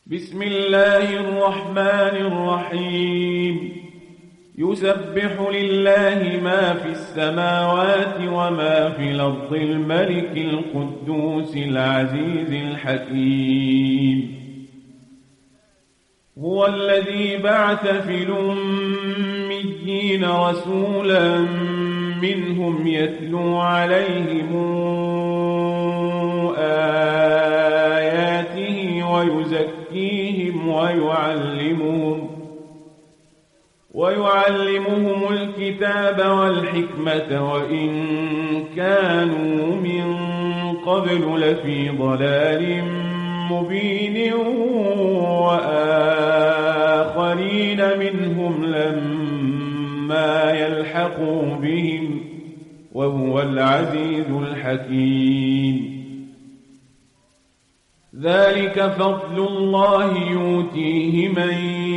بسم الله الرحمن الرحيم يسبح لله ما في السماوات وما في الأرض الملك القدوس العزيز الحكيم هو الذي بعث في الأميين رسولا منهم يتلو عليهم آياته ويزكيهم ويعلمهم الكتاب والحكمة وإن كانوا من قبل لفي ضلال مبين وآخرين منهم لما يلحقوا بهم وهو العزيز الحكيم ذلك فضل الله يؤتيه من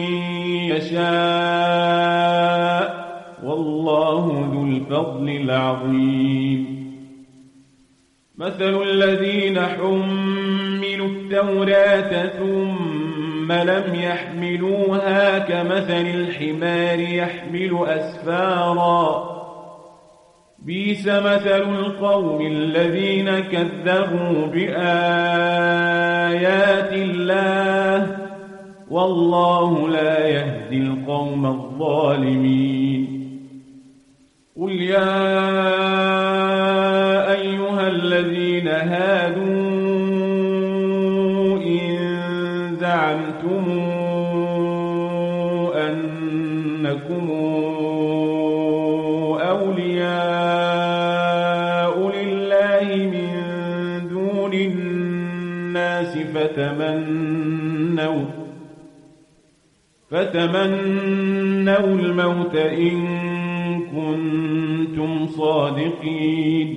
يشاء والله ذو الفضل العظيم مثل الذين حملوا التوراة ثم لم يحملوها كمثل الحمار يحمل أسفارا بئس مثل القوم الذين كذبوا بآيات الله والله لا يهدي القوم الظالمين قل يا أيها الذين هادوا إن زعمتم أنكم أولياء لله من دون الناس فتمنوا الموت إن كنتم صادقين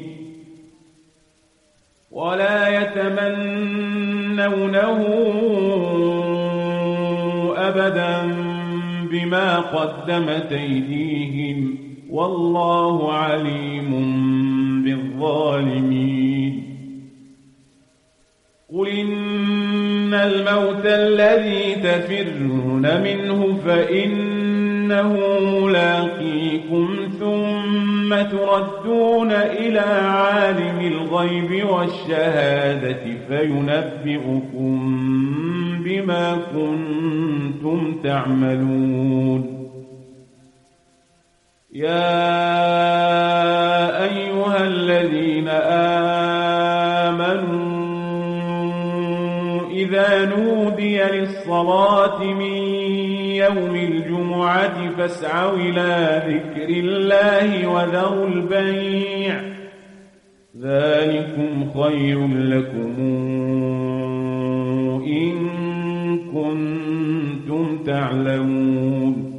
ولا يتمنونه أبدا بما قدمت أيديهم والله عليم بالظالمين قل إن الموت الذي تفرون منه فإنه ملاقيكم ثم تردون إلى عالم الغيب والشهادة فينبئكم بما كنتم تعملون يا أيها الذين آمنوا إذا نودي للصلاة من يوم الجمعة فاسعوا إلى ذكر الله وذروا البيع ذلكم خير لكم إن كنتم تعلمون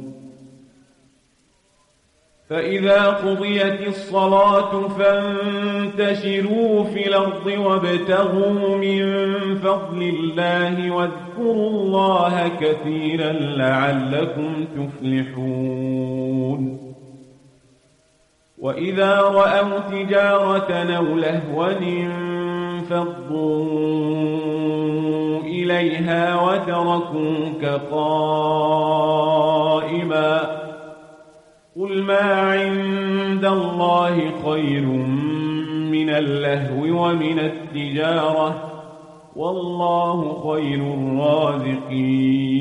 فإذا قضيت الصلاة فانتشروا في الأرض وابتغوا من فضل الله واذكروا الله كثيرا لعلكم تفلحون وإذا رأوا تجارة أو لهوا انفضوا إليها وتركوك قائما قل ما عند الله خير من اللهو ومن التجارة والله خير الرازقين